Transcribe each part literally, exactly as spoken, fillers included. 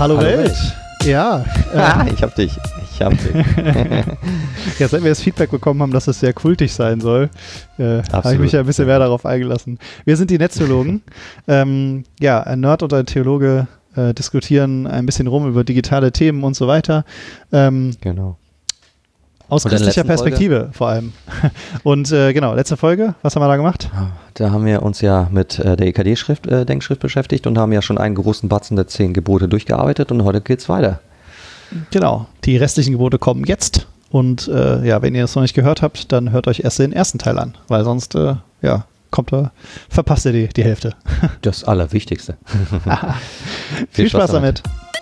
Hallo, Hallo Welt. Welt. Ja. Ah, ich hab dich. Ich hab dich. Ja, seit wir das Feedback bekommen haben, dass es sehr kultig sein soll, äh, habe ich mich ja ein bisschen mehr darauf eingelassen. Wir sind die Netztheologen. ähm, ja, ein Nerd und ein Theologe äh, diskutieren ein bisschen rum über digitale Themen und so weiter. Ähm, genau. Aus christlicher Perspektive Folge? Vor allem. Und äh, genau, letzte Folge, was haben wir da gemacht? Da haben wir uns ja mit äh, der E K D-Schrift, äh, Denkschrift beschäftigt und haben ja schon einen großen Batzen der zehn Gebote durchgearbeitet und heute geht's weiter. Genau, die restlichen Gebote kommen jetzt und äh, ja, wenn ihr es noch nicht gehört habt, dann hört euch erst den ersten Teil an, weil sonst, äh, ja, kommt er, verpasst ihr die, die Hälfte. Das Allerwichtigste. Viel Spaß damit.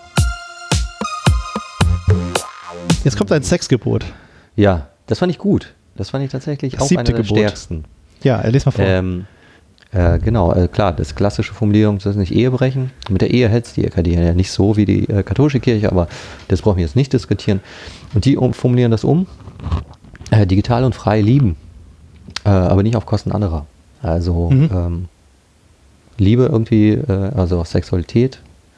Jetzt kommt ein Sexgebot. Ja, das fand ich gut. Das fand ich tatsächlich das auch einer der Gebot. stärksten. Ja, lies mal vor. Ähm, äh, genau, äh, klar, das klassische Formulierung, das ist nicht Ehebrechen. Mit der Ehe hält es die E K D ja nicht so wie die äh, katholische Kirche, aber das brauchen wir jetzt nicht diskutieren. Und die um, formulieren das um, äh, digital und frei lieben, äh, aber nicht auf Kosten anderer. Also mhm. ähm, Liebe irgendwie, äh, also auch Sexualität,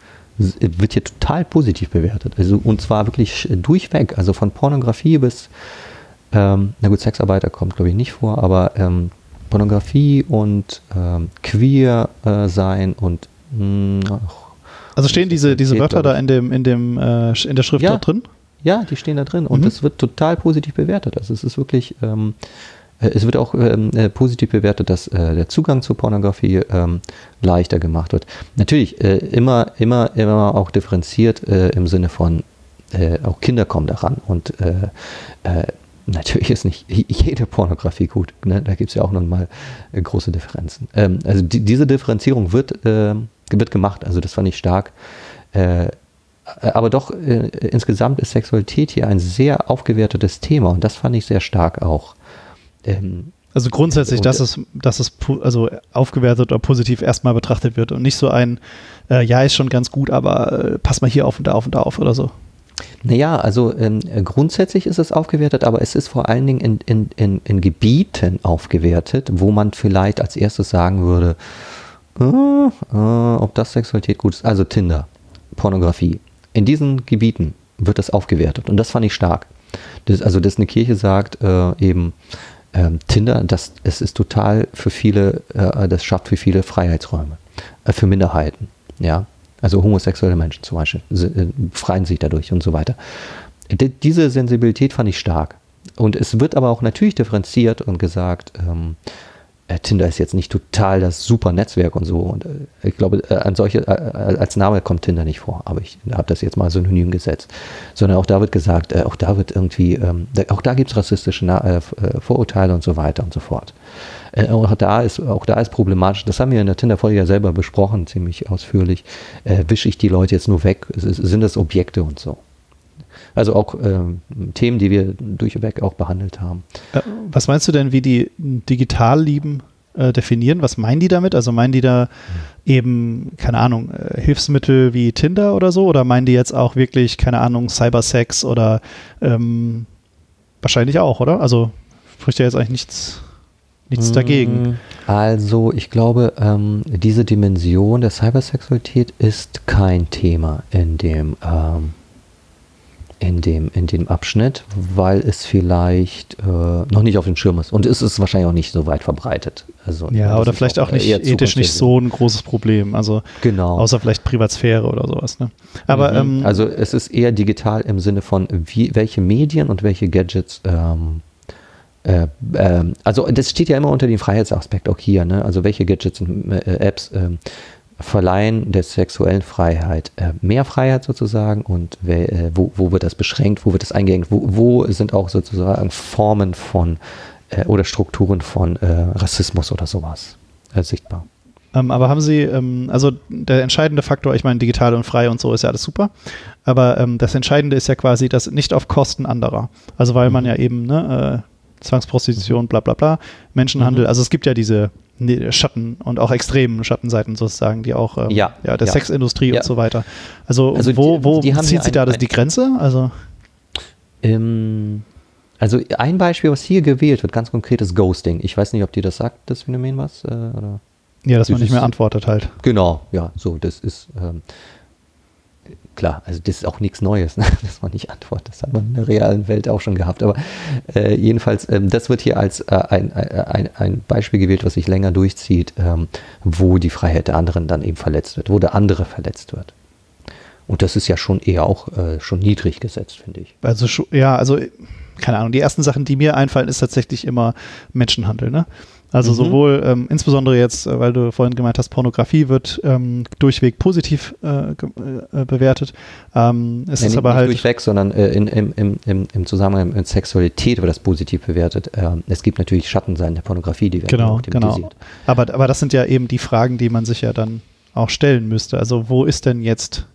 wird hier total positiv bewertet. Also, und zwar wirklich durchweg. Also von Pornografie bis, ähm, na gut, Sexarbeiter kommt glaube ich nicht vor, aber ähm, Pornografie und ähm, queer äh, sein und mh, also stehen diese, diese Wörter da in dem, in dem äh, in der Schrift ja, da drin? Ja, die stehen da drin und es mhm. wird total positiv bewertet. Also es ist wirklich ähm, Es wird auch ähm, positiv bewertet, dass äh, der Zugang zur Pornografie ähm, leichter gemacht wird. Natürlich äh, immer, immer, immer auch differenziert äh, im Sinne von äh, auch Kinder kommen daran und äh, äh, natürlich ist nicht jede Pornografie gut. Ne? Da gibt es ja auch nochmal äh, große Differenzen. Ähm, also die, diese Differenzierung wird, äh, wird gemacht. Also das fand ich stark. Äh, aber doch äh, insgesamt ist Sexualität hier ein sehr aufgewertetes Thema und das fand ich sehr stark auch. Also grundsätzlich, dass es, dass es also aufgewertet oder positiv erstmal betrachtet wird und nicht so ein, äh, ja, ist schon ganz gut, aber äh, pass mal hier auf und da auf und da auf oder so. Naja, also ähm, grundsätzlich ist es aufgewertet, aber es ist vor allen Dingen in, in, in, in Gebieten aufgewertet, wo man vielleicht als erstes sagen würde, äh, äh, ob das Sexualität gut ist. Also Tinder, Pornografie. In diesen Gebieten wird das aufgewertet und das fand ich stark. Das, also, dass eine Kirche sagt, äh, eben, Ähm, Tinder, das es ist total für viele, äh, das schafft für viele Freiheitsräume, äh, für Minderheiten, ja, also homosexuelle Menschen zum Beispiel, äh, befreien sich dadurch und so weiter. D- diese Sensibilität fand ich stark und es wird aber auch natürlich differenziert und gesagt, ähm, äh, Tinder ist jetzt nicht total das super Netzwerk und so und äh, ich glaube, äh, an solche, äh, als Name kommt Tinder nicht vor, aber ich habe das jetzt mal synonym gesetzt, sondern auch da wird gesagt, äh, auch da wird irgendwie, ähm, da, auch da gibt es rassistische Na- äh, Vorurteile und so weiter und so fort. Äh, auch, da ist, auch da ist problematisch, das haben wir in der Tinder-Folge ja selber besprochen, ziemlich ausführlich, äh, wische ich die Leute jetzt nur weg, es, es, sind das Objekte und so. Also auch ähm, Themen, die wir durchweg auch behandelt haben. Was meinst du denn, wie die Digitallieben äh, definieren? Was meinen die damit? Also meinen die da eben, keine Ahnung, äh, Hilfsmittel wie Tinder oder so? Oder meinen die jetzt auch wirklich, keine Ahnung, Cybersex oder ähm, wahrscheinlich auch, oder? Also spricht ja jetzt eigentlich nichts, nichts dagegen. Also ich glaube, ähm, diese Dimension der Cybersexualität ist kein Thema in dem ähm, In dem, in dem Abschnitt, weil es vielleicht äh, noch nicht auf dem Schirm ist. Und es ist wahrscheinlich auch nicht so weit verbreitet. Also, ja, oder vielleicht auch, auch nicht ethisch nicht so ein großes Problem. Also genau. Außer vielleicht Privatsphäre oder sowas. Ne? Aber, mhm. ähm, also es ist eher digital im Sinne von, wie, welche Medien und welche Gadgets ähm, äh, äh, also das steht ja immer unter dem Freiheitsaspekt auch hier. Ne? Also welche Gadgets und äh, Apps äh, verleihen der sexuellen Freiheit äh, mehr Freiheit sozusagen und wer, äh, wo, wo wird das beschränkt, wo wird das eingeengt, wo, wo sind auch sozusagen Formen von äh, oder Strukturen von äh, Rassismus oder sowas äh, sichtbar. Ähm, aber haben Sie, ähm, also der entscheidende Faktor, ich meine digital und frei und so ist ja alles super, aber ähm, das Entscheidende ist ja quasi, dass nicht auf Kosten anderer, also weil mhm. man ja eben, ne, äh, Zwangsprostitution, bla bla bla, Menschenhandel, mhm. also es gibt ja diese Schatten und auch extremen Schattenseiten sozusagen, die auch ähm, ja, ja, der ja. Sexindustrie ja. und so weiter. Also, also wo, wo die, die zieht sie da das, die Grenze? Also, ähm, also ein Beispiel, was hier gewählt wird, ganz konkret ist Ghosting. Ich weiß nicht, ob dir das sagt, das Phänomen was? Äh, oder? Ja, dass man nicht mehr antwortet halt. Genau, ja, so, das ist ähm, klar, also das ist auch nichts Neues, ne? Das war nicht Antwort, das hat man in der realen Welt auch schon gehabt, aber äh, jedenfalls, ähm, das wird hier als äh, ein, ein, ein Beispiel gewählt, was sich länger durchzieht, ähm, wo die Freiheit der anderen dann eben verletzt wird, wo der andere verletzt wird. Und das ist ja schon eher auch äh, schon niedrig gesetzt, finde ich. Also ja, also keine Ahnung, die ersten Sachen, die mir einfallen, ist tatsächlich immer Menschenhandel, ne? Also mhm. sowohl, ähm, insbesondere jetzt, weil du vorhin gemeint hast, Pornografie wird ähm, durchweg positiv äh, ge- äh, bewertet. Ähm, es ja, ist nicht, aber nicht halt durchweg, sondern äh, in, im, im, im, im Zusammenhang mit Sexualität wird das positiv bewertet. Ähm, es gibt natürlich Schattenseiten der Pornografie, die werden genau, auch thematisiert. Genau. Aber, aber das sind ja eben die Fragen, die man sich ja dann auch stellen müsste. Also wo ist denn jetzt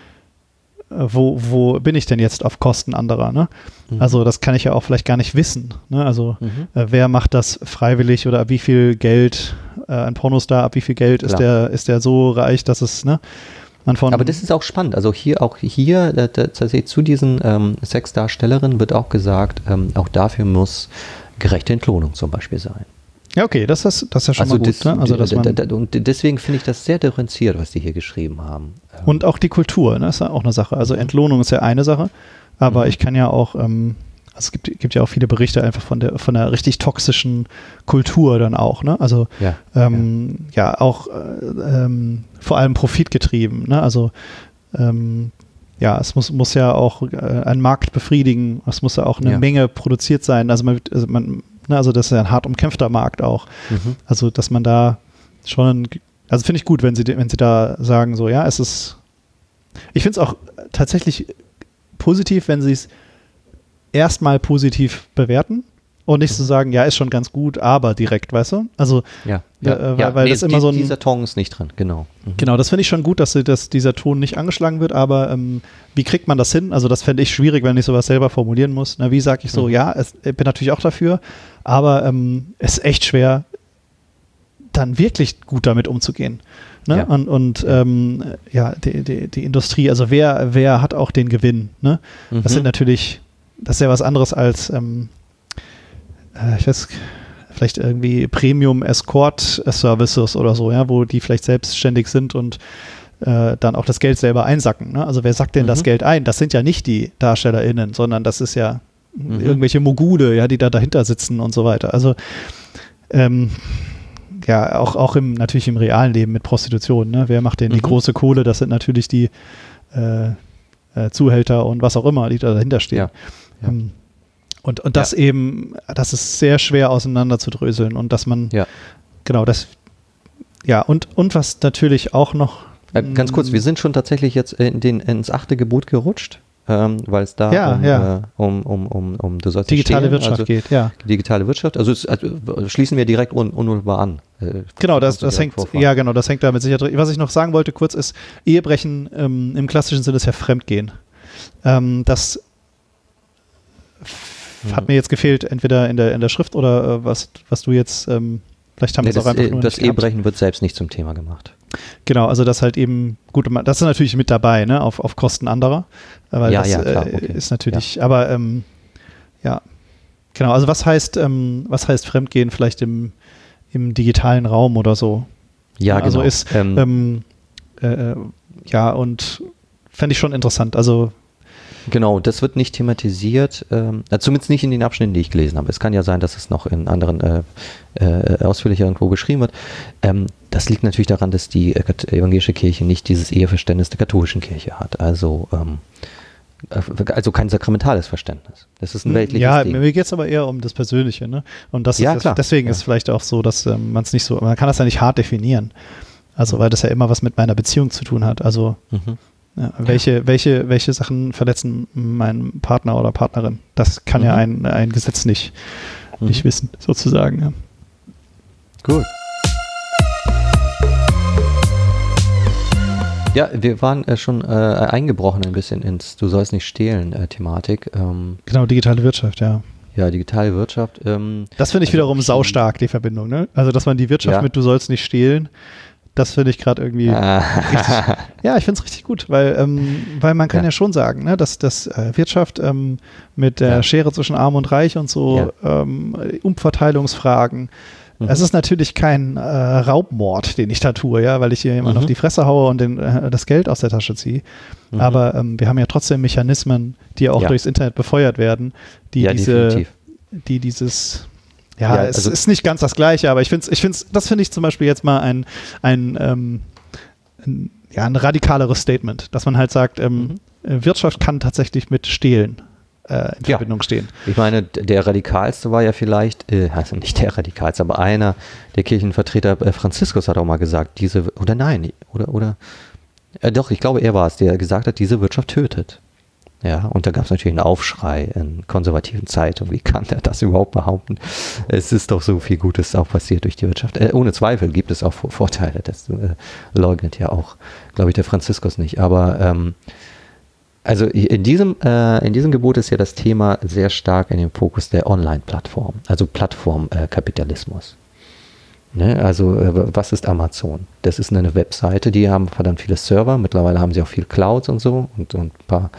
Wo, wo bin ich denn jetzt auf Kosten anderer? Ne? Mhm. Also das kann ich ja auch vielleicht gar nicht wissen. Ne? Also mhm. äh, wer macht das freiwillig oder ab wie viel Geld, äh, ein Pornostar, ab wie viel Geld ist der, ist der so reich, dass es, ne? Man von Aber das ist auch spannend. Also hier, auch hier, tatsächlich zu diesen ähm, Sexdarstellerinnen wird auch gesagt, ähm, auch dafür muss gerechte Entlohnung zum Beispiel sein. Ja, okay, das ist, das ist ja schon also mal gut. Das, ne? Also, dass man da, da, und deswegen finde ich das sehr differenziert, was die hier geschrieben haben. Und auch die Kultur, ne, ist ja auch eine Sache. Also Entlohnung ist ja eine Sache, aber mhm. ich kann ja auch, ähm, also es gibt, gibt ja auch viele Berichte einfach von der von der richtig toxischen Kultur dann auch, ne? Also ja, ähm, ja. ja auch äh, ähm, vor allem profitgetrieben, ne? Also ähm, ja, es muss, muss ja auch äh, einen Markt befriedigen, es muss ja auch eine ja. Menge produziert sein. Also man, also man Also das ist ja ein hart umkämpfter Markt auch. Mhm. Also dass man da schon, also finde ich gut, wenn sie, wenn sie da sagen so, ja, es ist, ich finde es auch tatsächlich positiv, wenn sie es erstmal positiv bewerten und nicht mhm. so sagen, ja, ist schon ganz gut, aber direkt, weißt du? Also ja, ja, äh, weil, ja. weil nee, das immer die, so ein, dieser Ton ist nicht drin, genau. Mhm. Genau, das finde ich schon gut, dass, sie, dass dieser Ton nicht angeschlagen wird, aber ähm, wie kriegt man das hin? Also das fände ich schwierig, wenn ich sowas selber formulieren muss. Na, wie sage ich so, mhm. ja, es, ich bin natürlich auch dafür, aber ähm, es ist echt schwer, dann wirklich gut damit umzugehen. Ne? Ja. Und, und ähm, ja, die, die, die Industrie, also wer, wer hat auch den Gewinn? Ne? Mhm. Das sind natürlich, das ist ja was anderes als, ähm, äh, ich weiß, vielleicht irgendwie Premium-Escort-Services oder so, ja, wo die vielleicht selbstständig sind und äh, dann auch das Geld selber einsacken. Ne? Also wer sackt denn mhm. das Geld ein? Das sind ja nicht die DarstellerInnen, sondern das ist ja mhm. irgendwelche Mogule, ja, die da dahinter sitzen und so weiter. Also ähm, ja, auch, auch im, natürlich im realen Leben mit Prostitution. Ne? Wer macht denn mhm. die große Kohle? Das sind natürlich die äh, äh, Zuhälter und was auch immer, die da dahinter stehen. Ja. Ja. Ähm, und, und das ja. eben, das ist sehr schwer auseinander zu dröseln und dass man, ja. genau, das, ja, und, und was natürlich auch noch. Äh, ganz kurz, wir sind schon tatsächlich jetzt in den, ins achte Gebot gerutscht. Ähm, weil es da ja, um, ja. Äh, um, um, um, um du sollst digitale stehlen, Wirtschaft also geht, ja. Digitale Wirtschaft, also, es, also schließen wir direkt un, unmittelbar an. Äh, genau, das, das hängt, vorfahren. ja genau, das hängt damit sicher drin. Was ich noch sagen wollte kurz ist, Ehebrechen ähm, im klassischen Sinne ist ja Fremdgehen. Ähm, das hm. hat mir jetzt gefehlt, entweder in der, in der Schrift oder äh, was, was du jetzt, ähm, vielleicht haben wir nee, es auch einfach äh, nur Das nicht Ehebrechen gehabt. wird selbst nicht zum Thema gemacht. Genau, also das halt eben, gut, das ist natürlich mit dabei, ne, auf, auf Kosten anderer, weil ja, das ja, klar, äh, okay. ist natürlich, ja. aber ähm, ja, genau, also was heißt, ähm, was heißt Fremdgehen vielleicht im, im digitalen Raum oder so? Ja, also genau. ist, ähm, ähm, äh, ja, und fände ich schon interessant, also Genau, das wird nicht thematisiert, ähm, zumindest nicht in den Abschnitten, die ich gelesen habe. Es kann ja sein, dass es noch in anderen äh, äh, ausführlicher irgendwo geschrieben wird. Ähm, das liegt natürlich daran, dass die äh, evangelische Kirche nicht dieses Eheverständnis der katholischen Kirche hat. Also, ähm, also kein sakramentales Verständnis. Das ist ein weltliches ja, Ding. Ja, mir geht es aber eher um das Persönliche. Ne? Und das ja, ist klar. deswegen ja. ist vielleicht auch so, dass ähm, man es nicht so, man kann das ja nicht hart definieren. Also, weil das ja immer was mit meiner Beziehung zu tun hat. Also, mhm. Ja, welche, ja. welche, welche Sachen verletzen meinen Partner oder Partnerin? Das kann mhm. ja ein, ein Gesetz nicht, mhm. nicht wissen, sozusagen. Ja. Gut. Ja, wir waren äh, schon äh, eingebrochen ein bisschen ins Du sollst nicht stehlen äh, Thematik. Ähm, genau, digitale Wirtschaft, ja. Ja, digitale Wirtschaft. Ähm, das finde ich also wiederum saustark, die Verbindung. Ne? Also, dass man die Wirtschaft ja. mit Du sollst nicht stehlen, das finde ich gerade irgendwie ah. richtig. Ja, ich finde es richtig gut, weil, ähm, weil man kann ja. ja schon sagen, ne, dass, dass äh, Wirtschaft ähm, mit der ja. Schere zwischen Arm und Reich und so, ja. ähm, Umverteilungsfragen, mhm. es ist natürlich kein äh, Raubmord, den ich da tue, ja, weil ich hier jemand mhm. auf die Fresse haue und den, äh, das Geld aus der Tasche ziehe. Mhm. Aber ähm, wir haben ja trotzdem Mechanismen, die auch ja. durchs Internet befeuert werden, die ja, diese, definitiv. die dieses Ja, Ja, es also- ist nicht ganz das Gleiche, aber ich finde, ich find's, das finde ich zum Beispiel jetzt mal ein, ein, ähm, ein, ja, ein radikaleres Statement, dass man halt sagt, ähm, Mhm. Wirtschaft kann tatsächlich mit Stehlen äh, in Ja. Verbindung stehen. Ich meine, d- der radikalste war ja vielleicht, äh, also nicht der radikalste, aber einer der Kirchenvertreter, äh, Franziskus hat auch mal gesagt, diese, oder nein, oder, oder, äh, doch, ich glaube, er war es, der gesagt hat, diese Wirtschaft tötet. Ja, und da gab es natürlich einen Aufschrei in konservativen Zeitungen. Wie kann er das überhaupt behaupten? Es ist doch so viel Gutes auch passiert durch die Wirtschaft. Äh, ohne Zweifel gibt es auch Vor- Vorteile. Das äh, leugnet ja auch, glaube ich, der Franziskus nicht. Aber ähm, also in diesem, äh, in diesem Gebot ist ja das Thema sehr stark in dem Fokus der Online-Plattform, also Plattformkapitalismus. Ne? Also äh, was ist Amazon? Das ist eine Webseite, die haben verdammt viele Server. Mittlerweile haben sie auch viel Clouds und so und, und ein paar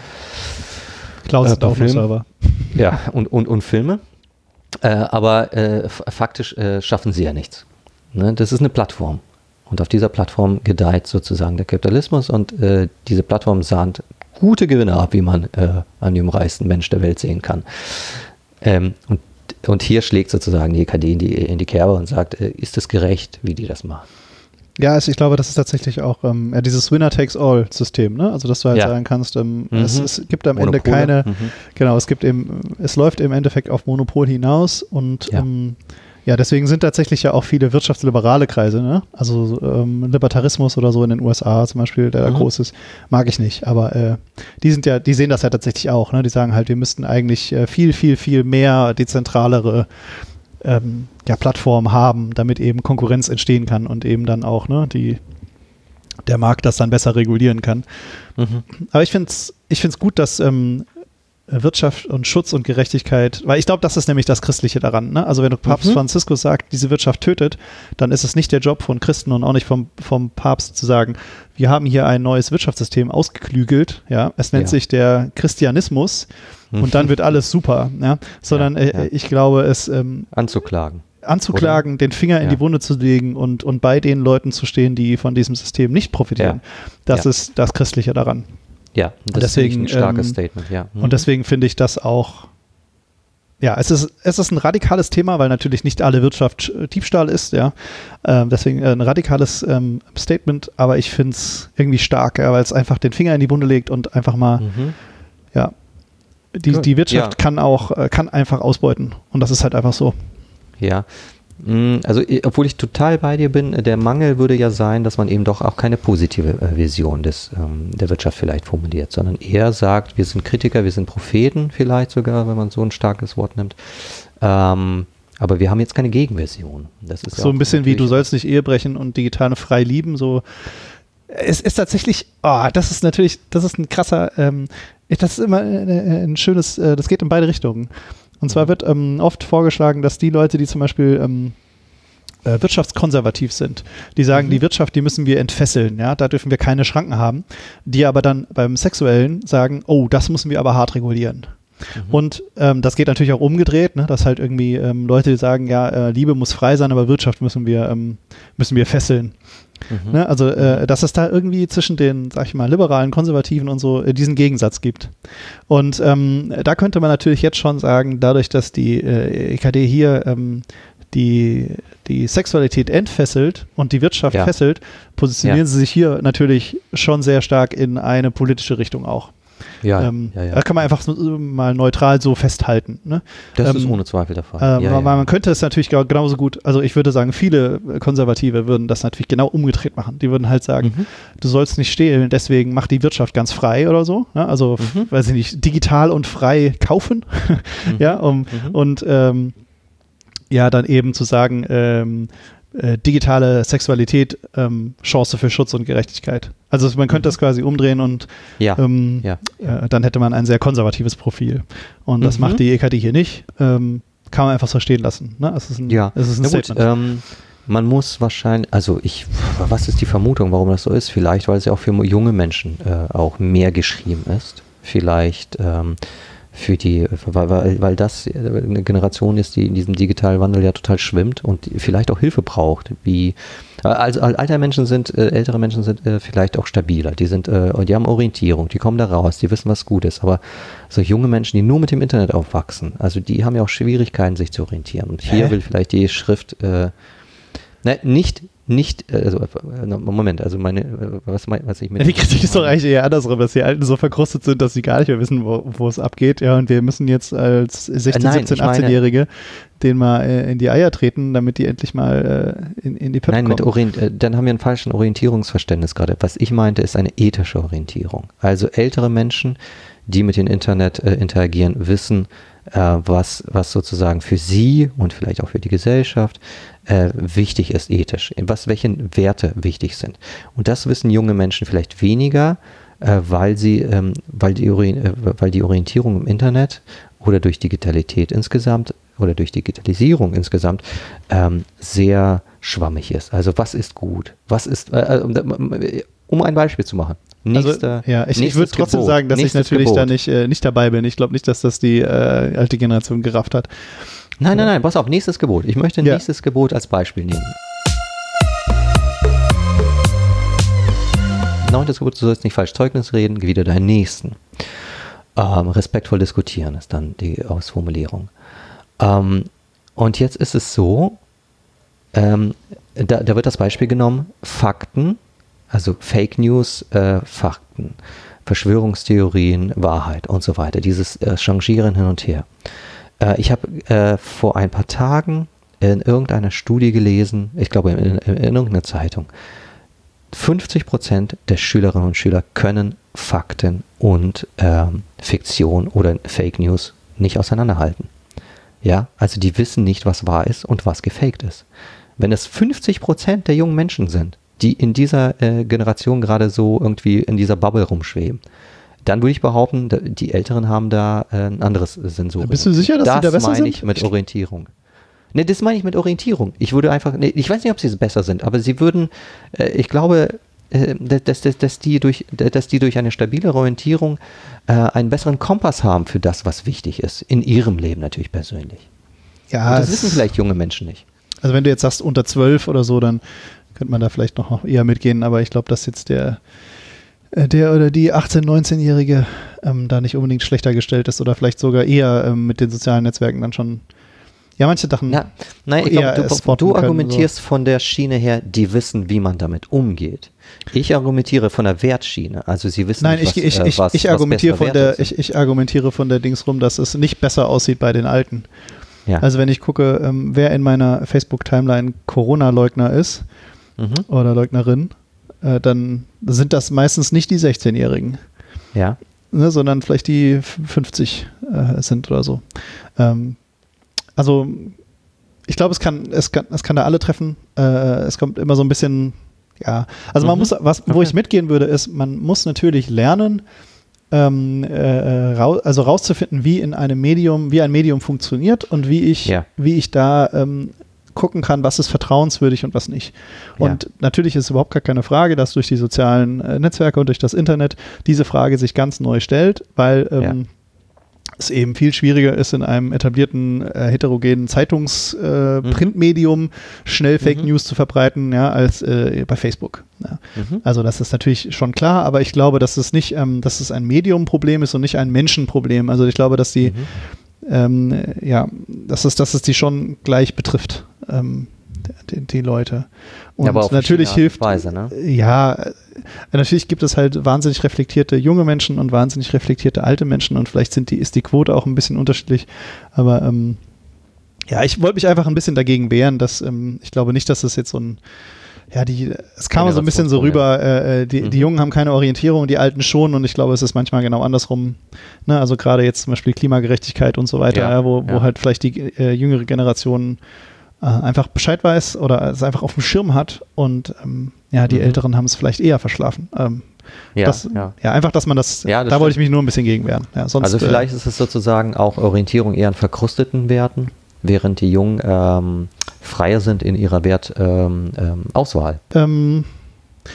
Clouds Äh, sind auch nur Film. Server. ja, und, und, und Filme. Äh, aber äh, f- faktisch äh, schaffen sie ja nichts. Ne? Das ist eine Plattform. Und auf dieser Plattform gedeiht sozusagen der Kapitalismus und äh, diese Plattform sahnt gute Gewinne ab, wie man äh, an dem reichsten Mensch der Welt sehen kann. Ähm, und, und hier schlägt sozusagen die E K D in die, in die Kerbe und sagt, äh, ist es gerecht, wie die das machen? Ja, also ich glaube, das ist tatsächlich auch ähm, ja, dieses Winner-Takes-all-System, ne? Also dass du halt Ja. sagen kannst, ähm, Mhm. es, es gibt am Ende Monopole. keine, Mhm. genau, es gibt eben, es läuft im Endeffekt auf Monopol hinaus und Ja. ähm, ja, deswegen sind tatsächlich ja auch viele wirtschaftsliberale Kreise, ne? Also ähm, Libertarismus oder so in den U S A zum Beispiel, der da Mhm. groß ist, mag ich nicht. Aber äh, die sind ja, die sehen das ja tatsächlich auch, ne? Die sagen halt, wir müssten eigentlich äh, viel, viel, viel mehr dezentralere ähm, ja, Plattformen haben, damit eben Konkurrenz entstehen kann und eben dann auch, ne, die der Markt das dann besser regulieren kann. Mhm. Aber ich finde es ich find's gut, dass ähm, Wirtschaft und Schutz und Gerechtigkeit, weil ich glaube, das ist nämlich das Christliche daran. Ne? Also wenn du Papst Mhm. Franziskus sagt, diese Wirtschaft tötet, dann ist es nicht der Job von Christen und auch nicht vom, vom Papst zu sagen, wir haben hier ein neues Wirtschaftssystem ausgeklügelt, ja, es nennt Ja. sich der Christianismus und dann wird alles super, ja, sondern Ja, äh, ja. ich glaube, es ähm, Anzuklagen. anzuklagen, den Finger in Ja. die Wunde zu legen und, und bei den Leuten zu stehen, die von diesem System nicht profitieren. Ja. Das Ja. ist das Christliche daran. Ja, das deswegen, ist ein starkes ähm, Statement, ja. Mhm. Und deswegen finde ich das auch, ja, es ist, es ist ein radikales Thema, weil natürlich nicht alle Wirtschaft äh, Diebstahl ist, ja. Ähm, deswegen äh, ein radikales ähm, Statement, aber ich finde es irgendwie stark, ja, weil es einfach den Finger in die Wunde legt und einfach mal, Mhm. ja, die, Gut, die Wirtschaft ja. kann auch, äh, kann einfach ausbeuten. Und das ist halt einfach so. Ja, Mm, also i- obwohl ich total bei dir bin, der Mangel würde ja sein, dass man eben doch auch keine positive äh, Vision des, ähm, der Wirtschaft vielleicht formuliert, sondern eher sagt, wir sind Kritiker, wir sind Propheten vielleicht sogar, wenn man so ein starkes Wort nimmt. Ähm, aber wir haben jetzt keine Gegenversion. Das ist ja So auch ein bisschen wie natürlich- du sollst nicht Ehe brechen und digital frei lieben, so. Es ist tatsächlich, oh, das ist natürlich, das ist ein krasser, ähm, das ist immer ein, ein schönes, äh, das geht in beide Richtungen. Und zwar wird ähm, oft vorgeschlagen, dass die Leute, die zum Beispiel ähm, äh, wirtschaftskonservativ sind, die sagen, Mhm. die Wirtschaft, die müssen wir entfesseln, ja, da dürfen wir keine Schranken haben, die aber dann beim Sexuellen sagen, oh, das müssen wir aber hart regulieren. Mhm. Und ähm, das geht natürlich auch umgedreht, ne, dass halt irgendwie ähm, Leute die sagen, ja, äh, Liebe muss frei sein, aber Wirtschaft müssen wir, ähm, müssen wir fesseln. Mhm. Ne? Also, äh, dass es da irgendwie zwischen den, sag ich mal, liberalen, konservativen und so äh, diesen Gegensatz gibt. Und ähm, da könnte man natürlich jetzt schon sagen, dadurch, dass die äh, E K D hier ähm, die, die Sexualität entfesselt und die Wirtschaft Ja. fesselt, positionieren Ja. sie sich hier natürlich schon sehr stark in eine politische Richtung auch. Ja, ähm, ja, ja. Da kann man einfach so, mal neutral so festhalten. Ne? Das ähm, ist ohne Zweifel der Fall. Ähm, ja, aber ja. man könnte es natürlich genau- genauso gut, also ich würde sagen, viele Konservative würden das natürlich genau umgedreht machen. Die würden halt sagen, Mhm. du sollst nicht stehlen, deswegen mach die Wirtschaft ganz frei oder so. Ne? Also, f- Mhm. weiß ich nicht, digital und frei kaufen. ja, um, Mhm. und ähm, ja, dann eben zu sagen, ähm, äh, digitale Sexualität, ähm, Chance für Schutz und Gerechtigkeit. Also man könnte Mhm. das quasi umdrehen und Ja, ähm, ja. äh, dann hätte man ein sehr konservatives Profil. Und das Mhm. macht die E K D hier nicht. Ähm, kann man einfach so stehen lassen. Ne? Es ist ein, Ja, es ist ein na gut, Statement. ähm, man muss wahrscheinlich, also ich, was ist die Vermutung, warum das so ist? Vielleicht, weil es ja auch für junge Menschen äh, auch mehr geschrieben ist. Vielleicht, ähm, für die, weil, weil, weil das eine Generation ist, die in diesem digitalen Wandel ja total schwimmt und vielleicht auch Hilfe braucht. Wie, also alte Menschen sind, äh, ältere Menschen sind äh, vielleicht auch stabiler, die sind, äh, die haben Orientierung, die kommen da raus, die wissen, was gut ist. Aber so junge Menschen, die nur mit dem Internet aufwachsen, also die haben ja auch Schwierigkeiten, sich zu orientieren. Und hier Hä? will vielleicht die Schrift äh, ne, nicht Nicht, also Moment, also meine, was, was ich mit... Die Kritik ist doch eigentlich eher andersrum, dass die Alten so verkrustet sind, dass sie gar nicht mehr wissen, wo, wo es abgeht. Ja, und wir müssen jetzt als sechzehn-, siebzehn-, achtzehnjährige denen mal äh, in die Eier treten, damit die endlich mal äh, in, in die Pötte kommen. Nein, mit Orient- äh, dann haben wir einen falschen Orientierungsverständnis gerade. Was ich meinte, ist eine ethische Orientierung. Also ältere Menschen, die mit dem Internet äh, interagieren, wissen, äh, was, was sozusagen für sie und vielleicht auch für die Gesellschaft äh, wichtig ist ethisch, was, welche Werte wichtig sind. Und das wissen junge Menschen vielleicht weniger, äh, weil sie, ähm, weil die, äh, weil die Orientierung im Internet oder durch Digitalität insgesamt oder durch Digitalisierung insgesamt ähm, sehr schwammig ist. Also was ist gut? Was ist, äh, um ein Beispiel zu machen. Nächster, also, ja, ich, ich würde trotzdem Gebot, sagen, dass ich natürlich Gebot. da nicht, äh, nicht dabei bin. Ich glaube nicht, dass das die äh, alte Generation gerafft hat. Nein, nein, nein, pass auf, nächstes Gebot. Ich möchte ja. nächstes Gebot als Beispiel nehmen. Neuntes Gebot, du sollst nicht falsch Zeugnis reden, gewider deinen Nächsten. Ähm, respektvoll diskutieren ist dann die Ausformulierung. Ähm, und jetzt ist es so, ähm, da, da wird das Beispiel genommen, Fakten, also Fake News, äh, Fakten, Verschwörungstheorien, Wahrheit und so weiter, dieses äh, Changieren hin und her. Äh, ich habe äh, vor ein paar Tagen in irgendeiner Studie gelesen, ich glaube in, in, in irgendeiner Zeitung, fünfzig Prozent der Schülerinnen und Schüler können Fakten und ähm, Fiktion oder Fake News nicht auseinanderhalten. Ja, also die wissen nicht, was wahr ist und was gefaked ist. Wenn es fünfzig Prozent der jungen Menschen sind, die in dieser äh, Generation gerade so irgendwie in dieser Bubble rumschweben, dann würde ich behaupten, die Älteren haben da äh, ein anderes Sensor. Bist du sicher, dass das die da besser sind? Das meine ich mit Orientierung. Ne, das meine ich mit Orientierung. Ich würde einfach, ne, ich weiß nicht, ob sie besser sind, aber sie würden, äh, ich glaube, äh, dass, dass, dass, die durch, dass die durch eine stabile Orientierung äh, einen besseren Kompass haben für das, was wichtig ist. In ihrem Leben natürlich persönlich. Ja, und das wissen vielleicht junge Menschen nicht. Also wenn du jetzt sagst unter zwölf oder so, dann könnte man da vielleicht noch eher mitgehen, aber ich glaube, dass jetzt der der oder die achtzehn-, neunzehnjährige ähm, da nicht unbedingt schlechter gestellt ist oder vielleicht sogar eher ähm, mit den sozialen Netzwerken dann schon, ja, manche Sachen Na, nein, ich eher glaube, du, du argumentierst so. Von der Schiene her, die wissen, wie man damit umgeht. Ich argumentiere von der Wertschiene, also sie wissen Nein, nicht, ich, was, ich, ich, äh, was, ich, was argumentiere von der, ich, ich argumentiere von der Dings rum, dass es nicht besser aussieht bei den Alten. Ja. Also wenn ich gucke, ähm, wer in meiner Facebook-Timeline Corona-Leugner ist mhm. oder Leugnerin, äh, dann sind das meistens nicht die sechzehnjährigen. Ja. Ne, sondern vielleicht die fünfzig äh, sind oder so. Ähm, also ich glaube, es kann, es kann, es kann da alle treffen. Äh, es kommt immer so ein bisschen, ja, also man mhm. muss, was, wo okay. ich mitgehen würde, ist, man muss natürlich lernen, ähm, äh, rau, also rauszufinden, wie in einem Medium, wie ein Medium funktioniert und wie ich, ja. wie ich da ähm, gucken kann, was ist vertrauenswürdig und was nicht. Und ja. natürlich ist überhaupt gar keine Frage, dass durch die sozialen äh, Netzwerke und durch das Internet diese Frage sich ganz neu stellt, weil ähm, ja. es eben viel schwieriger ist, in einem etablierten, äh, heterogenen Zeitungs-Printmedium äh, mhm. schnell Fake mhm. News zu verbreiten, ja, als äh, bei Facebook. Ja. Mhm. Also das ist natürlich schon klar, aber ich glaube, dass es nicht, ähm, dass es ein Medium-Problem ist und nicht ein Menschenproblem. Also ich glaube, dass die mhm. ähm, ja, dass es, dass es die schon gleich betrifft, ähm, die, die Leute. Und ja, aber auf natürlich hilft, Weise, ne? ja, natürlich gibt es halt wahnsinnig reflektierte junge Menschen und wahnsinnig reflektierte alte Menschen und vielleicht sind die, ist die Quote auch ein bisschen unterschiedlich, aber ähm, ja, ich wollte mich einfach ein bisschen dagegen wehren, dass ähm, ich glaube nicht, dass es jetzt so ein, ja, die, es kam so ein bisschen so rüber, äh, die, mhm. die Jungen haben keine Orientierung, die Alten schon und ich glaube, es ist manchmal genau andersrum, ne? Also gerade jetzt zum Beispiel Klimagerechtigkeit und so weiter, ja, ja, wo, ja. wo halt vielleicht die äh, jüngere Generation äh, einfach Bescheid weiß oder es einfach auf dem Schirm hat und ähm, ja, die mhm. Älteren haben es vielleicht eher verschlafen. Ähm, ja, das, ja. ja, einfach, dass man das, ja, das da stimmt. wollte ich mich nur ein bisschen gegen wehren. Ja, sonst, also vielleicht äh, ist es sozusagen auch Orientierung eher an verkrusteten Werten, während die Jungen ähm, freier sind in ihrer Wertauswahl. Ähm, ähm,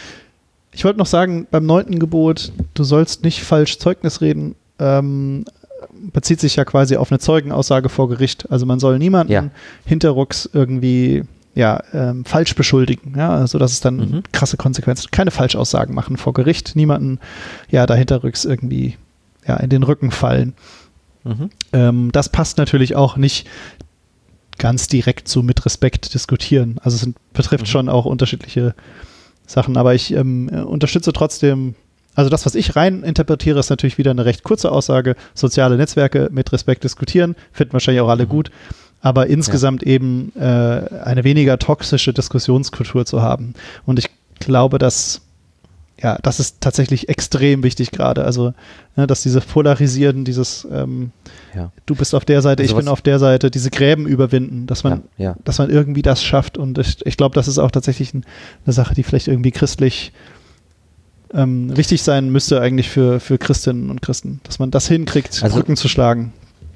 ich wollte noch sagen, beim neunten Gebot, du sollst nicht falsch Zeugnis reden, ähm, bezieht sich ja quasi auf eine Zeugenaussage vor Gericht. Also man soll niemanden Ja. hinterrucks irgendwie ja, ähm, falsch beschuldigen, ja, also dass es dann Mhm. krasse Konsequenzen, keine Falschaussagen machen vor Gericht, niemanden ja dahinterrücks irgendwie ja, in den Rücken fallen. Mhm. Ähm, das passt natürlich auch nicht ganz direkt so mit Respekt diskutieren. Also es sind, betrifft Mhm. schon auch unterschiedliche Sachen, aber ich ähm, unterstütze trotzdem, also das, was ich rein interpretiere, ist natürlich wieder eine recht kurze Aussage, soziale Netzwerke mit Respekt diskutieren, finden wahrscheinlich auch alle Mhm. gut, aber insgesamt ja. eben äh, eine weniger toxische Diskussionskultur zu haben. Und ich glaube, dass ja, das ist tatsächlich extrem wichtig gerade. Also, ne, dass diese Polarisieren, dieses ähm, Ja. du bist auf der Seite, Also ich bin was- auf der Seite, diese Gräben überwinden, dass man, Ja, ja. dass man irgendwie das schafft. Und ich, ich glaube, das ist auch tatsächlich ein, eine Sache, die vielleicht irgendwie christlich ähm, wichtig sein müsste eigentlich für, für Christinnen und Christen, dass man das hinkriegt, Also- Brücken zu schlagen.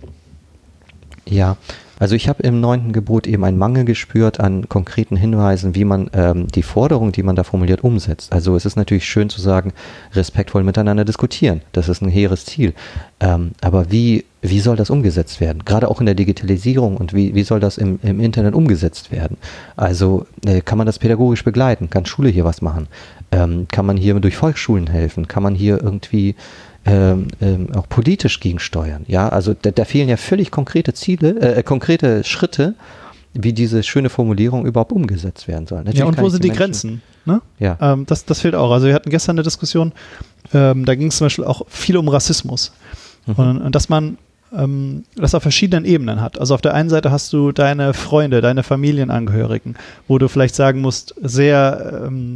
Ja, also ich habe im neunten Gebot eben einen Mangel gespürt an konkreten Hinweisen, wie man ähm, die Forderung, die man da formuliert, umsetzt. Also es ist natürlich schön zu sagen, respektvoll miteinander diskutieren. Das ist ein hehres Ziel. Ähm, aber wie, wie soll das umgesetzt werden? Gerade auch in der Digitalisierung und wie, wie soll das im, im Internet umgesetzt werden? Also äh, kann man das pädagogisch begleiten? Kann Schule hier was machen? Ähm, kann man hier durch Volksschulen helfen? Kann man hier irgendwie Ähm, ähm, auch politisch gegensteuern. Ja, also da, da fehlen ja völlig konkrete Ziele, äh, konkrete Schritte, wie diese schöne Formulierung überhaupt umgesetzt werden soll. Natürlich Ja, und kann wo ich sind die Menschen- Grenzen? Ne? Ja. Ähm, das, das fehlt auch. Also wir hatten gestern eine Diskussion, ähm, da ging es zum Beispiel auch viel um Rassismus. Mhm. Und, und dass man ähm, das auf verschiedenen Ebenen hat. Also auf der einen Seite hast du deine Freunde, deine Familienangehörigen, wo du vielleicht sagen musst, sehr ähm,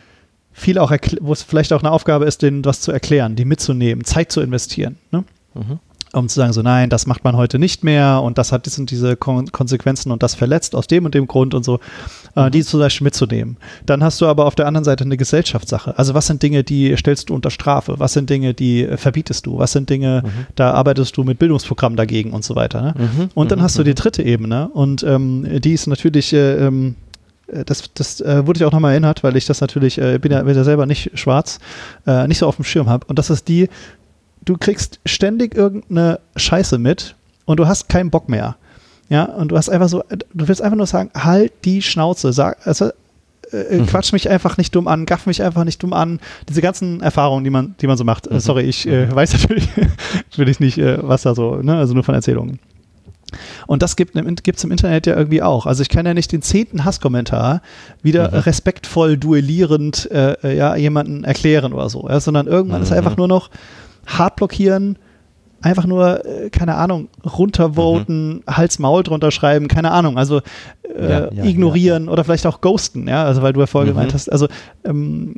viel auch, erkl- wo es vielleicht auch eine Aufgabe ist, denen was zu erklären, die mitzunehmen, Zeit zu investieren. Ne? Mhm. Um zu sagen, so nein, das macht man heute nicht mehr und das hat das sind diese Kon- Konsequenzen und das verletzt aus dem und dem Grund und so, äh, Mhm. die zum Beispiel mitzunehmen. Dann hast du aber auf der anderen Seite eine Gesellschaftssache. Also was sind Dinge, die stellst du unter Strafe? Was sind Dinge, die äh, verbietest du? Was sind Dinge, Mhm. da arbeitest du mit Bildungsprogrammen dagegen und so weiter. Ne? Mhm. Und dann Mhm. hast du die Mhm. dritte Ebene und ähm, die ist natürlich äh, ähm, das, das äh, wurde ich auch nochmal erinnert, weil ich das natürlich, äh, bin ja, bin ja selber nicht schwarz, äh, nicht so auf dem Schirm habe. Und das ist die, du kriegst ständig irgendeine Scheiße mit und du hast keinen Bock mehr. Ja, und du hast einfach so, du willst einfach nur sagen, halt die Schnauze, sag, also äh, Mhm. quatsch mich einfach nicht dumm an, gaff mich einfach nicht dumm an. Diese ganzen Erfahrungen, die man, die man so macht. Äh, Mhm. sorry, ich äh, Mhm. weiß natürlich, natürlich nicht, äh, was da so, ne, also nur von Erzählungen. Und das gibt es im Internet ja irgendwie auch. Also ich kann ja nicht den zehnten Hasskommentar wieder Mhm. respektvoll duellierend äh, ja, jemanden erklären oder so, ja, sondern irgendwann Mhm. ist einfach nur noch hart blockieren, einfach nur, äh, keine Ahnung, runtervoten, Mhm. Hals-Maul drunter schreiben, keine Ahnung, also äh, Ja, ja, ignorieren oder vielleicht auch ghosten, ja, also weil du ja vorher Mhm. gemeint hast, also ähm,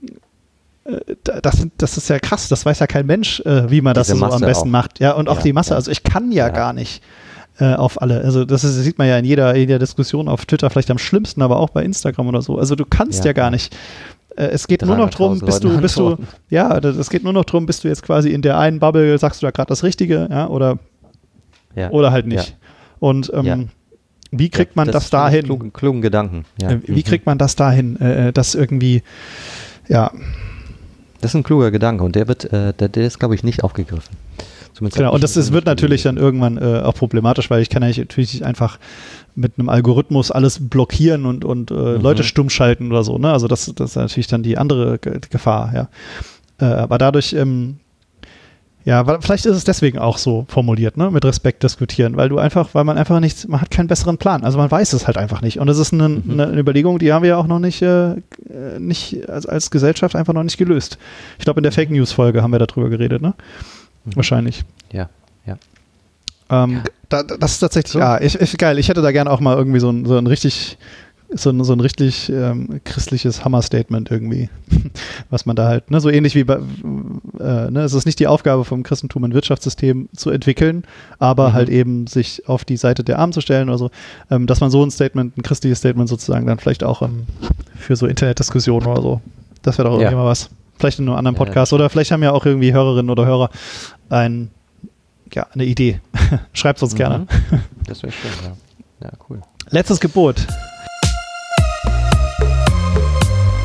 äh, das, sind- das ist ja krass, das weiß ja kein Mensch, äh, wie man das Diese so am Masse besten auch. macht, ja, und auch Ja, die Masse, ja. also ich kann ja, Ja. gar nicht äh, auf alle, also das, ist, das sieht man ja in jeder, jeder Diskussion auf Twitter vielleicht am schlimmsten, aber auch bei Instagram oder so, also du kannst ja, Ja, gar ja. nicht. Äh, es geht nur noch drum, dreihunderttausend bist du, Leuten bist du, antworten. ja, das- es geht nur noch drum, bist du jetzt quasi in der einen Bubble, sagst du da gerade das Richtige, ja, oder, Ja. oder halt nicht. Ja. Und ähm, Ja. wie kriegt man das, finde ich dahin? Klugen, klugen Gedanken. Ja. Äh, Wie Mhm. kriegt man das dahin, äh, das irgendwie, ja, Das ist ein kluger Gedanke und der wird, äh, der, der ist, glaube ich, nicht aufgegriffen. Zumindest genau. hab Und ich das ihn ist, wird nicht natürlich dann gelesen. irgendwann äh, auch problematisch, weil ich kann ja nicht, natürlich nicht einfach mit einem Algorithmus alles blockieren und, und äh, Mhm. Leute stumm schalten oder so, ne? Also das, das ist natürlich dann die andere Ge- Gefahr, ja. Äh, aber dadurch, ähm, ja, weil, vielleicht ist es deswegen auch so formuliert, ne? Mit Respekt diskutieren, weil du einfach, weil man einfach nicht, man hat keinen besseren Plan. Also man weiß es halt einfach nicht. Und das ist eine, Mhm. eine Überlegung, die haben wir ja auch noch nicht, äh, nicht als, als Gesellschaft einfach noch nicht gelöst. Ich glaube, in der Fake News Folge haben wir darüber geredet, ne? Mhm. Wahrscheinlich. Ja, ja. Ähm, da, da- das ist tatsächlich, So. ja, ich, ich, geil. Ich hätte da gerne auch mal irgendwie so ein, so ein richtig, so ein, so ein richtig ähm, christliches Hammer-Statement irgendwie, was man da halt, ne, so ähnlich wie bei, äh, ne, es ist nicht die Aufgabe vom Christentum ein Wirtschaftssystem zu entwickeln, aber Mhm. halt eben sich auf die Seite der Armen zu stellen oder so, ähm, dass man so ein Statement, ein christliches Statement sozusagen dann vielleicht auch ähm, für so Internetdiskussionen oder so, das wäre doch Ja. irgendwie mal was. Vielleicht in einem anderen Ja, Podcast oder vielleicht haben ja auch irgendwie Hörerinnen oder Hörer ein ja, eine Idee. Schreibt uns gerne. Mhm. Das wäre schön, ja. Ja, cool. Letztes Gebot.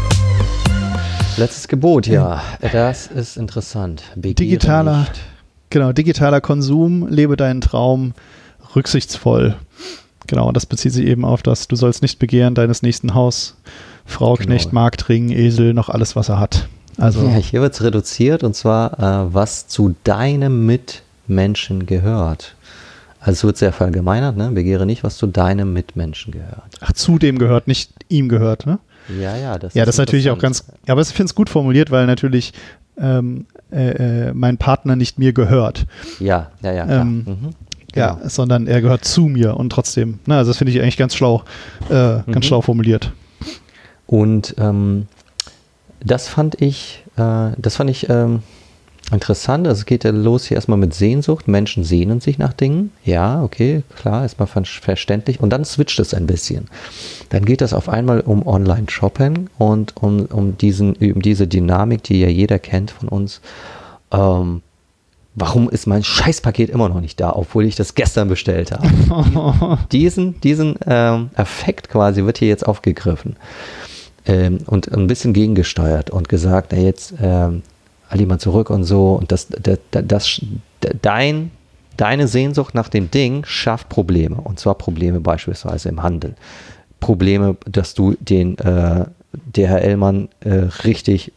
Letztes Gebot, ja. Das ist interessant. Begehre Digitaler nicht. Genau, digitaler Konsum, lebe deinen Traum rücksichtsvoll. Genau, und das bezieht sich eben auf das, du sollst nicht begehren deines nächsten Haus, Frau, genau. Knecht, Magd, Ring, Esel, noch alles, was er hat. Also, ja, hier wird es reduziert und zwar, äh, was zu deinem Mitmenschen gehört. Also es wird sehr verallgemeinert, ne? Begehre nicht, was zu deinem Mitmenschen gehört. Ach, zu dem gehört, nicht ihm gehört, ne? Ja, ja. Das ja, ist das ist natürlich auch ganz, ja, aber ich finde es gut formuliert, weil natürlich ähm, äh, äh, mein Partner nicht mir gehört. Ja, ja, ja, klar. Ähm, mhm. Ja, genau. sondern er gehört zu mir und trotzdem, na, also das finde ich eigentlich ganz schlau, äh, ganz mhm. schlau formuliert. Und ähm, das fand ich, äh, das fand ich ähm, interessant. Also es geht ja los hier erstmal mit Sehnsucht. Menschen sehnen sich nach Dingen. Ja, okay, klar, erstmal verständlich. Und dann switcht es ein bisschen. Dann geht es auf einmal um Online-Shopping und um, um, diesen, um diese Dynamik, die ja jeder kennt von uns. Ähm, warum ist mein Scheißpaket immer noch nicht da, obwohl ich das gestern bestellt habe? diesen diesen ähm, Effekt quasi wird hier jetzt aufgegriffen ähm, und ein bisschen gegengesteuert und gesagt, na jetzt ähm, Ali mal zurück und so. Und das, das, das, dein, deine Sehnsucht nach dem Ding schafft Probleme. Und zwar Probleme beispielsweise im Handel. Probleme, dass du den äh, D H L-Mann äh, richtig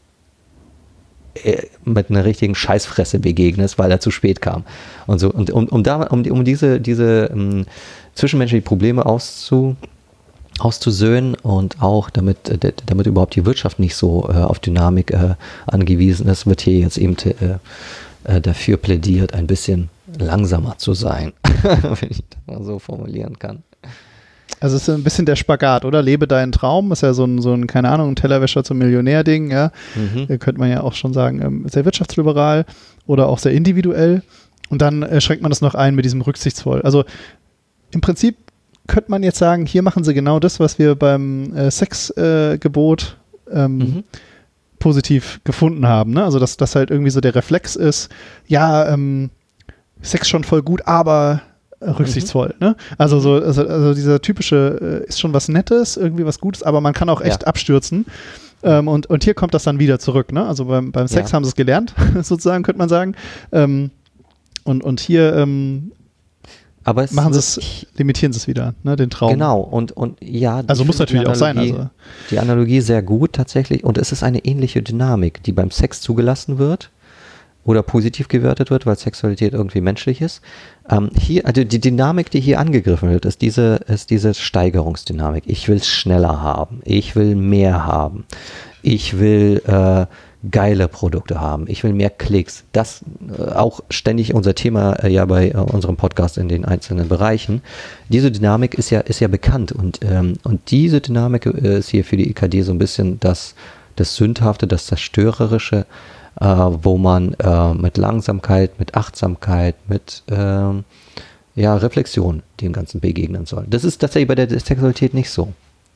äh, mit einer richtigen Scheißfresse begegnest, weil er zu spät kam. Und so. Und um, um, da, um, um diese, diese um, zwischenmenschlichen Probleme auszu auszusöhnen und auch damit, damit überhaupt die Wirtschaft nicht so äh, auf Dynamik äh, angewiesen ist, wird hier jetzt eben äh, äh, dafür plädiert, ein bisschen langsamer zu sein, wenn ich das mal so formulieren kann. Also es ist ein bisschen der Spagat, oder? Lebe deinen Traum, ist ja so ein, so ein keine Ahnung, ein Tellerwäscher zum Millionär-Ding, ja. Mhm. Da könnte man ja auch schon sagen, ähm, sehr wirtschaftsliberal oder auch sehr individuell. Und dann äh, schränkt man das noch ein mit diesem rücksichtsvoll. Also im Prinzip könnte man jetzt sagen, hier machen sie genau das, was wir beim äh, Sexgebot äh, ähm, mhm. positiv gefunden haben. Ne? Also dass das halt irgendwie so der Reflex ist, ja, ähm, Sex schon voll gut, aber äh, rücksichtsvoll. Mhm. Ne? Also, so, also, also dieser typische äh, ist schon was Nettes, irgendwie was Gutes, aber man kann auch echt ja. abstürzen. Ähm, und, und hier kommt das dann wieder zurück. Ne? Also beim, beim Sex ja. haben sie es gelernt, sozusagen, könnte man sagen. Ähm, und, und hier ähm, Aber es machen sie es, limitieren sie es wieder, ne, den Traum. Genau, und, und ja. Also muss natürlich auch sein. Also. Die Analogie sehr gut tatsächlich und es ist eine ähnliche Dynamik, die beim Sex zugelassen wird oder positiv gewertet wird, weil Sexualität irgendwie menschlich ist. Ähm, hier, also die Dynamik, die hier angegriffen wird, ist diese, ist diese Steigerungsdynamik. Ich will es schneller haben, ich will mehr haben, ich will äh, geile Produkte haben. Ich will mehr Klicks. Das äh, auch ständig unser Thema äh, ja bei äh, unserem Podcast in den einzelnen Bereichen. Diese Dynamik ist ja ist ja bekannt und ähm, und diese Dynamik äh, ist hier für die E K D so ein bisschen das das Sündhafte, das Zerstörerische, äh, wo man äh, mit Langsamkeit, mit Achtsamkeit, mit ähm, ja Reflexion dem Ganzen begegnen soll. Das ist tatsächlich bei der Sexualität nicht so.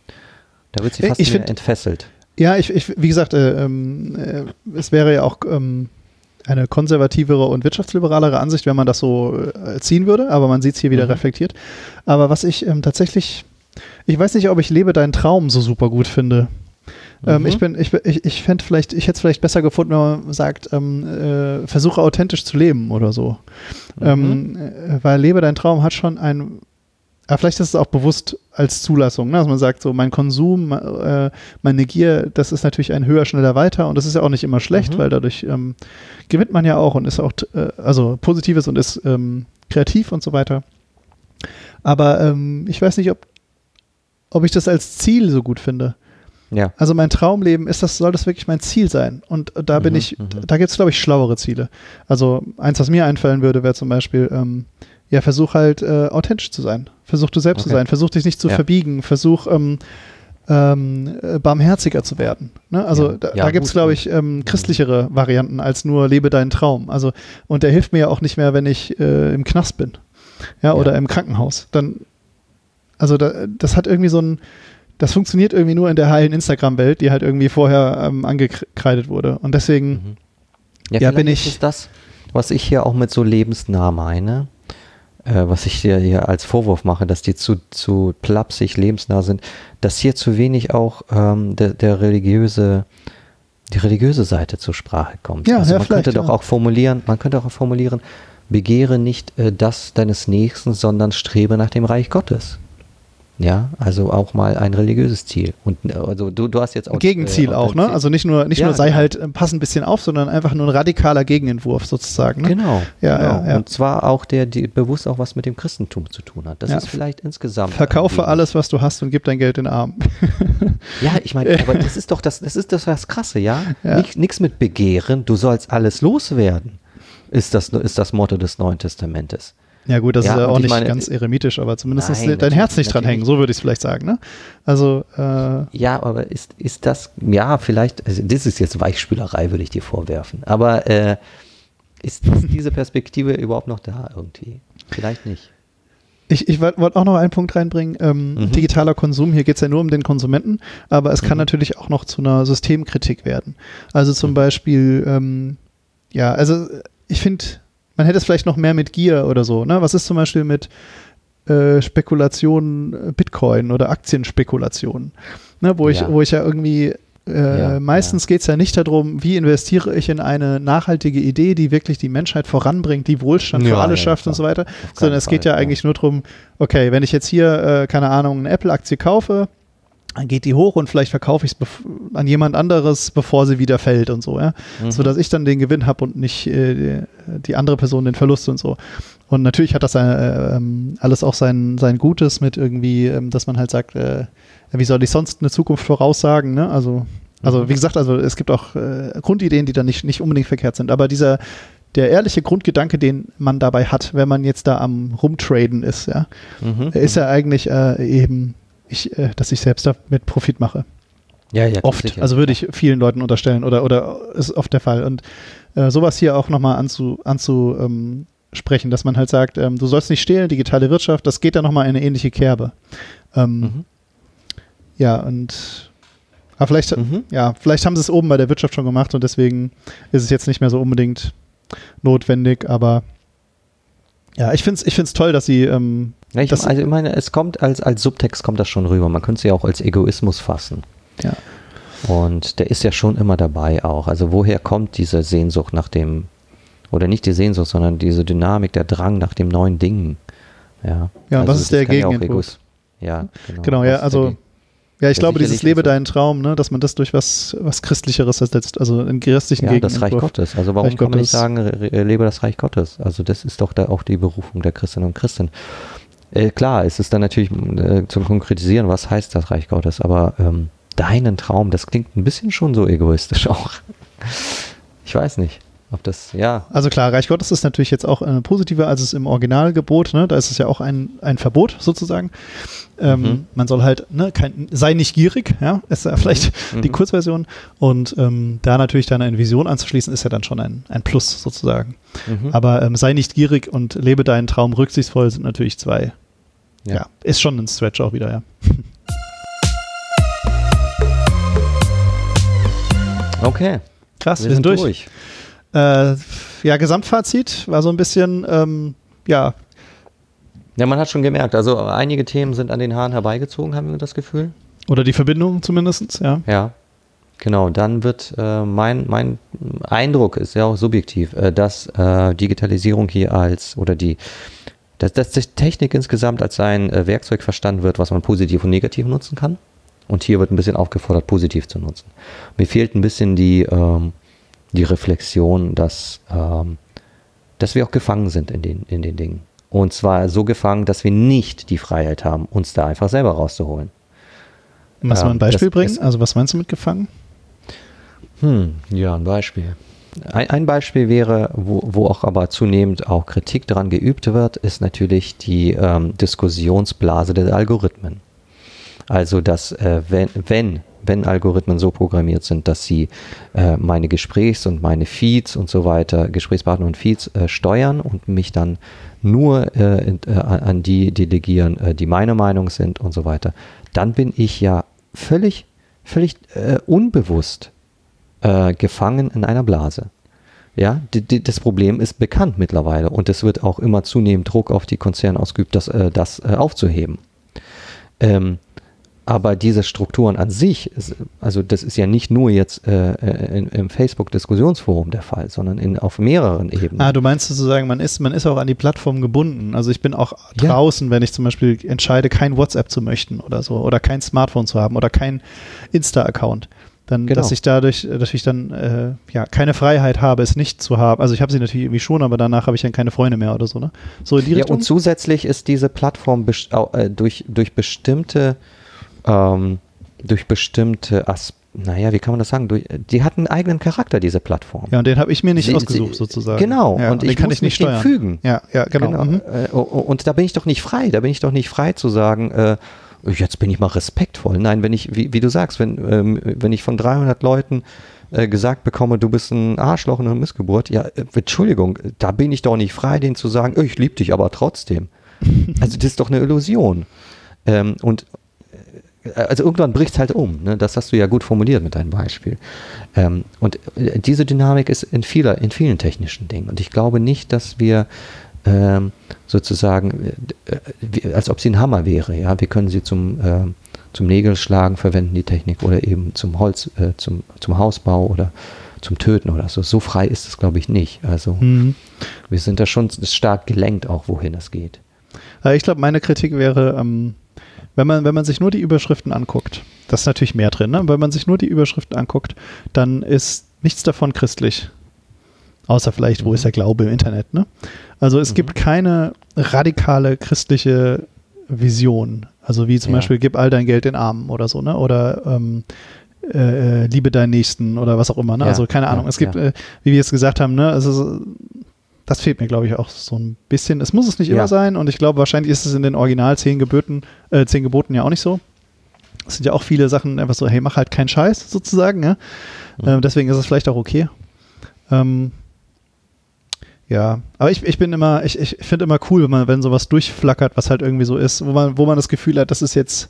Da wird sie fast ich mehr find, entfesselt. Ja, ich, ich, wie gesagt, äh, äh, es wäre ja auch ähm, eine konservativere und wirtschaftsliberalere Ansicht, wenn man das so äh, ziehen würde, aber man sieht es hier wieder mhm. reflektiert. Aber was ich ähm, tatsächlich, ich weiß nicht, ob ich lebe deinen Traum so super gut finde. Mhm. Ähm, ich bin, ich, ich, ich fände vielleicht, ich hätte es vielleicht besser gefunden, wenn man sagt, ähm, äh, versuche authentisch zu leben oder so. Mhm. Ähm, äh, weil lebe deinen Traum hat schon ein Aber vielleicht ist es auch bewusst als Zulassung, ne? Dass man sagt, so mein Konsum, äh, meine Gier, das ist natürlich ein höher, schneller, weiter und das ist ja auch nicht immer schlecht, mhm. weil dadurch ähm, gewinnt man ja auch und ist auch, äh, also Positives und ist ähm, kreativ und so weiter. Aber ähm, ich weiß nicht, ob, ob ich das als Ziel so gut finde. Ja. Also mein Traumleben, ist das, soll das wirklich mein Ziel sein? Und da bin mhm, ich, mhm. da gibt es, glaube ich, schlauere Ziele. Also eins, was mir einfallen würde, wäre zum Beispiel, ähm, ja, versuch halt äh, authentisch zu sein. Versuch du selbst okay. zu sein. Versuch dich nicht zu ja. verbiegen. Versuch ähm, ähm, barmherziger zu werden. Ne? Also ja. da, ja, da gibt es, glaube ich, ähm, christlichere Varianten als nur lebe deinen Traum. Also und der hilft mir ja auch nicht mehr, wenn ich äh, im Knast bin. Ja, ja, oder im Krankenhaus. Dann, also da, das hat irgendwie so ein, das funktioniert irgendwie nur in der heilen Instagram-Welt, die halt irgendwie vorher ähm, angekreidet wurde. Und deswegen mhm. ja, ja, bin ich. Ist das, was ich hier auch mit so lebensnah meine. Äh, was ich dir hier als Vorwurf mache, dass die zu, zu plapsig lebensnah sind, dass hier zu wenig auch ähm, der, der religiöse, die religiöse Seite zur Sprache kommt. Ja, also ja, man könnte ja. doch auch formulieren, man könnte auch formulieren, begehre nicht äh, das deines Nächsten, sondern strebe nach dem Reich Gottes. Ja, also auch mal ein religiöses Ziel. Und also du, du hast jetzt auch ein Gegenziel äh, auch, auch ne? Also nicht nur nicht ja, nur sei genau. halt pass ein bisschen auf, sondern einfach nur ein radikaler Gegenentwurf sozusagen. Ne? Genau. Ja, genau. Ja, ja. Und zwar auch der, die bewusst auch was mit dem Christentum zu tun hat. Das ja. ist vielleicht insgesamt. Verkaufe alles, was du hast und gib dein Geld den Armen. Ja, ich meine, aber das ist doch das, das ist doch das Krasse, ja. ja. Nichts, nichts mit Begehren. Du sollst alles loswerden. Ist das ist das Motto des Neuen Testamentes. Ja gut, das ja, ist ja auch nicht meine, ganz eremitisch, aber zumindest nein, ist dein Herz nicht dran hängen, so würde ich es vielleicht sagen, ne? Also äh, ja, aber ist, ist das, ja, vielleicht, also das ist jetzt Weichspülerei, würde ich dir vorwerfen, aber äh, ist, ist diese Perspektive überhaupt noch da irgendwie? Vielleicht nicht. Ich, ich wollte auch noch einen Punkt reinbringen, ähm, mhm. digitaler Konsum, hier geht es ja nur um den Konsumenten, aber es kann mhm. natürlich auch noch zu einer Systemkritik werden. Also zum mhm. Beispiel, ähm, ja, also ich finde, man hätte es vielleicht noch mehr mit Gier oder so. Ne? Was ist zum Beispiel mit äh, Spekulationen, Bitcoin oder Aktienspekulationen? Ne? Wo, ich, ja. wo ich ja irgendwie, äh, ja, meistens ja. geht es ja nicht darum, wie investiere ich in eine nachhaltige Idee, die wirklich die Menschheit voranbringt, die Wohlstand ja, für alle ja, schafft klar. und so weiter. Auf Sondern es geht Fall, ja eigentlich nur darum, okay, wenn ich jetzt hier, äh, keine Ahnung, eine Apple-Aktie kaufe, dann geht die hoch und vielleicht verkaufe ich es an jemand anderes, bevor sie wieder fällt und so, ja. Mhm. Sodass ich dann den Gewinn habe und nicht äh, die, die andere Person den Verlust und so. Und natürlich hat das äh, ähm, alles auch sein, sein Gutes mit irgendwie, ähm, dass man halt sagt, äh, wie soll ich sonst eine Zukunft voraussagen, ne? Also, also wie gesagt, also es gibt auch äh, Grundideen, die dann nicht, nicht unbedingt verkehrt sind, aber dieser der ehrliche Grundgedanke, den man dabei hat, wenn man jetzt da am Rumtraden ist, ja, mhm. ist ja eigentlich äh, eben Ich, äh, dass ich selbst damit Profit mache. Ja, ja. Oft. Sicher. Also würde ich vielen Leuten unterstellen oder, oder ist oft der Fall. Und äh, sowas hier auch nochmal anzu, anzu ähm, sprechen, dass man halt sagt, ähm, du sollst nicht stehlen, digitale Wirtschaft, das geht dann nochmal in eine ähnliche Kerbe. Ähm, mhm. Ja, und aber vielleicht, mhm. ja, vielleicht haben sie es oben bei der Wirtschaft schon gemacht und deswegen ist es jetzt nicht mehr so unbedingt notwendig, aber ja, ich finde es ich find's toll, dass sie ähm, ja, ich, also ich meine, es kommt als, als Subtext kommt das schon rüber. Man könnte es ja auch als Egoismus fassen. Ja. Und der ist ja schon immer dabei auch. Also woher kommt diese Sehnsucht nach dem, oder nicht die Sehnsucht, sondern diese Dynamik, der Drang nach dem neuen Ding. Ja, ja also was ist der Gegenentwurf? Ja, genau. Genau, ja, also ja, ich glaube, dieses Lebe deinen Traum, ne, dass man das durch was, was Christlicheres ersetzt, also einen christlichen ja, Gegenentwurf. Das Reich Gottes. Also warum Reich kann man Gottes. nicht sagen, lebe das Reich Gottes? Also das ist doch da auch die Berufung der Christinnen und Christen. Äh, klar, es ist dann natürlich äh, zum Konkretisieren, was heißt das Reich Gottes, aber ähm, deinen Traum, das klingt ein bisschen schon so egoistisch auch. Ich weiß nicht, ob das, ja. Also klar, Reich Gottes ist natürlich jetzt auch äh, positiver als es im Originalgebot, ne? Da ist es ja auch ein, ein Verbot sozusagen. Ähm, mhm. Man soll halt, ne, kein, sei nicht gierig, ja, ist ja vielleicht mhm. die Kurzversion. Und ähm, da natürlich dann eine Vision anzuschließen, ist ja dann schon ein, ein Plus sozusagen. Mhm. Aber ähm, sei nicht gierig und lebe deinen Traum rücksichtsvoll sind natürlich zwei. Ja. ja, ist schon ein Stretch auch wieder, ja. Okay. Krass, wir, wir sind, sind durch. durch. Äh, ja, Gesamtfazit war so ein bisschen, ähm, ja. Ja, man hat schon gemerkt, also einige Themen sind an den Haaren herbeigezogen, haben wir das Gefühl. Oder die Verbindung zumindest, ja. Ja, genau. Dann wird äh, mein, mein Eindruck, ist ja auch subjektiv, äh, dass äh, Digitalisierung hier als, oder die, dass, dass die Technik insgesamt als ein äh, Werkzeug verstanden wird, was man positiv und negativ nutzen kann. Und hier wird ein bisschen aufgefordert, positiv zu nutzen. Mir fehlt ein bisschen die, ähm, die Reflexion, dass, ähm, dass wir auch gefangen sind in den, in den Dingen. Und zwar so gefangen, dass wir nicht die Freiheit haben, uns da einfach selber rauszuholen. Lass ähm, mal ein Beispiel das, bringen. Also was meinst du mit gefangen? Hm, ja, ein Beispiel. Ein, ein Beispiel wäre, wo, wo auch aber zunehmend auch Kritik daran geübt wird, ist natürlich die ähm, Diskussionsblase der Algorithmen. Also, dass äh, wenn, wenn, wenn Algorithmen so programmiert sind, dass sie äh, meine Gesprächs- und meine Feeds und so weiter, Gesprächspartner und Feeds äh, steuern und mich dann nur äh, in, äh, an die delegieren, äh, die meine Meinung sind und so weiter, dann bin ich ja völlig, völlig äh, unbewusst äh, gefangen in einer Blase. Ja, die, die, das Problem ist bekannt mittlerweile und es wird auch immer zunehmend Druck auf die Konzerne ausgeübt, das, äh, das äh, aufzuheben. Ähm, Aber diese Strukturen an sich, ist, also das ist ja nicht nur jetzt äh, in, im Facebook-Diskussionsforum der Fall, sondern in, auf mehreren Ebenen. Ah, du meinst sozusagen, man ist, man ist auch an die Plattform gebunden. Also ich bin auch Ja. draußen, wenn ich zum Beispiel entscheide, kein WhatsApp zu möchten oder so oder kein Smartphone zu haben oder kein Insta-Account. Dann, Genau. dass ich dadurch, dass ich dann äh, ja keine Freiheit habe, es nicht zu haben. Also ich habe sie natürlich irgendwie schon, aber danach habe ich dann keine Freunde mehr oder so, ne? So in die Ja, Richtung. und zusätzlich ist diese Plattform best- au- äh, durch, durch bestimmte, ähm, durch bestimmte As- naja, wie kann man das sagen? Durch, die hat einen eigenen Charakter, diese Plattform. Ja, und den habe ich mir nicht Sie- ausgesucht sie- sozusagen. Genau, ja, und den ich kann muss ich nicht mich dem steuern. fügen. Ja, ja, genau. Genau. Mhm. Äh, o- o- Und da bin ich doch nicht frei. Da bin ich doch nicht frei zu sagen, äh, jetzt bin ich mal respektvoll. Nein, wenn ich, wie, wie du sagst, wenn, ähm, wenn ich von dreihundert Leuten äh, gesagt bekomme, du bist ein Arschloch und eine Missgeburt, ja, äh, Entschuldigung, da bin ich doch nicht frei, denen zu sagen, oh, ich liebe dich aber trotzdem. Also das ist doch eine Illusion. Ähm, und äh, also irgendwann bricht es halt um. Ne? Das hast du ja gut formuliert mit deinem Beispiel. Ähm, und äh, diese Dynamik ist in, vieler, in vielen technischen Dingen. Und ich glaube nicht, dass wir ähm, sozusagen, äh, wie, als ob sie ein Hammer wäre. Ja, wir können sie zum, äh, zum Nägelschlagen verwenden, die Technik, oder eben zum Holz, äh, zum, zum Hausbau oder zum Töten oder so. So frei ist es, glaube ich, nicht. Also Mhm. wir sind da schon stark gelenkt, auch wohin es geht. Äh, Ich glaube, meine Kritik wäre, ähm, wenn man, wenn man sich nur die Überschriften anguckt, das ist natürlich mehr drin, ne? Wenn man sich nur die Überschriften anguckt, dann ist nichts davon christlich. Außer vielleicht, wo Mhm. ist der Glaube im Internet, ne? Also es Mhm. gibt keine radikale christliche Vision. Also wie zum Ja. Beispiel, gib all dein Geld den Armen oder so, ne? Oder ähm, äh, liebe deinen Nächsten oder was auch immer, ne? Ja, Also keine Ahnung. ja, Es gibt, ja. äh, wie wir jetzt gesagt haben, ne? Also das fehlt mir, glaube ich, auch so ein bisschen. Es muss es nicht Ja. immer sein und ich glaube, wahrscheinlich ist es in den Original zehn Geboten, äh, zehn Geboten ja auch nicht so. Es sind ja auch viele Sachen einfach so, hey, mach halt keinen Scheiß sozusagen, ja. Mhm. Ähm, deswegen ist es vielleicht auch okay. Ähm, ja, aber ich, ich bin immer, ich, ich finde immer cool, wenn man, wenn sowas durchflackert, was halt irgendwie so ist, wo man, wo man das Gefühl hat, das ist jetzt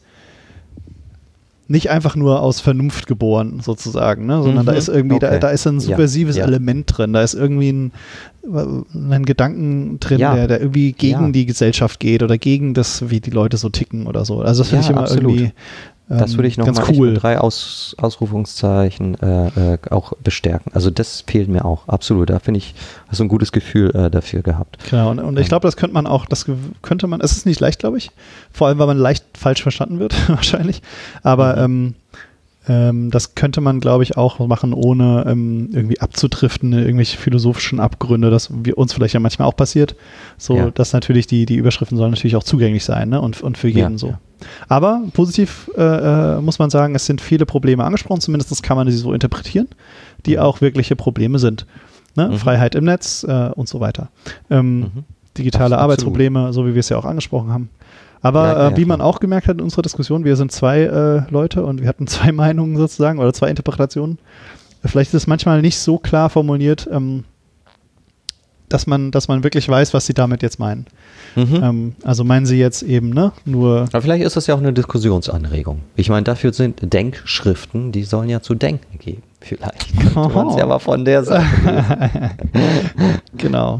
nicht einfach nur aus Vernunft geboren, sozusagen, ne? Sondern Mhm, da ist irgendwie, da, okay. da ist ein Ja, subversives ja. Element drin, da ist irgendwie ein, ein Gedanken drin, Ja. der, der irgendwie gegen Ja. die Gesellschaft geht oder gegen das, wie die Leute so ticken oder so. Also das finde Ja, ich immer absolut. irgendwie ähm, Das würde ich noch ganz mal echt cool. mit drei Aus, Ausrufungszeichen äh, äh, auch bestärken. Also das fehlt mir auch, absolut. Da finde ich, hast du ein gutes Gefühl äh, dafür gehabt. Genau, und, und ich glaube, das könnte man auch, das ge- könnte man, es ist nicht leicht, glaube ich, vor allem, weil man leicht falsch verstanden wird, wahrscheinlich, aber Mhm. ähm, ähm, das könnte man, glaube ich, auch machen, ohne ähm, irgendwie abzudriften, in irgendwelche philosophischen Abgründe, das wir, uns vielleicht ja manchmal auch passiert, so, Ja. dass natürlich die, die Überschriften sollen natürlich auch zugänglich sein, ne, und, und für jeden Ja, so. ja. Aber positiv äh, äh, muss man sagen, es sind viele Probleme angesprochen, zumindest kann man sie so interpretieren, die Mhm. auch wirkliche Probleme sind. Ne? Mhm. Freiheit im Netz äh, und so weiter. Ähm, Mhm. digitale Absolut. Arbeitsprobleme, so wie wir es ja auch angesprochen haben. Aber Ja, ja, äh, wie man klar. auch gemerkt hat in unserer Diskussion, wir sind zwei äh, Leute und wir hatten zwei Meinungen sozusagen oder zwei Interpretationen. Vielleicht ist es manchmal nicht so klar formuliert, ähm, dass man, dass man wirklich weiß, was sie damit jetzt meinen. Mhm. Ähm, also meinen sie jetzt eben, ne, nur Aber vielleicht ist das ja auch eine Diskussionsanregung. Ich meine, dafür sind Denkschriften, die sollen ja zu denken geben. Vielleicht könnte man es ja mal von der Seite lesen. genau.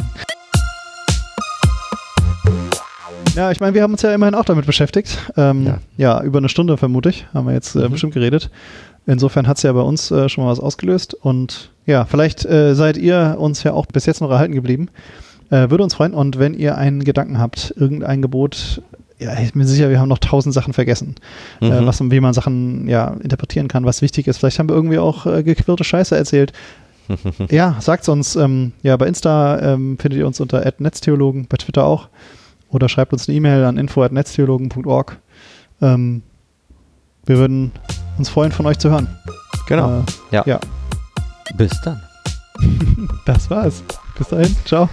Ja, ich meine, wir haben uns ja immerhin auch damit beschäftigt. Ähm, ja. Ja. über eine Stunde vermute ich, haben wir jetzt äh, Mhm. bestimmt geredet. Insofern hat es ja bei uns äh, schon mal was ausgelöst. Und ja, vielleicht äh, seid ihr uns ja auch bis jetzt noch erhalten geblieben. Äh, würde uns freuen. Und wenn ihr einen Gedanken habt, irgendein Gebot, ja, ich bin mir sicher, wir haben noch tausend Sachen vergessen, Mhm. äh, was, wie man Sachen ja, interpretieren kann, was wichtig ist. Vielleicht haben wir irgendwie auch äh, gequirlte Scheiße erzählt. Ja, sagt's uns. Ähm, ja, bei Insta ähm, findet ihr uns unter at netztheologen, bei Twitter auch. Oder schreibt uns eine E-Mail an info at netztheologen punkt org. Ähm, wir würden uns freuen, von euch zu hören. Genau. Äh, ja. ja. Bis dann. Das war's. Bis dahin. Ciao.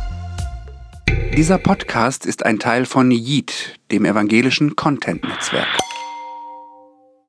Dieser Podcast ist ein Teil von Yeet, dem evangelischen Content-Netzwerk.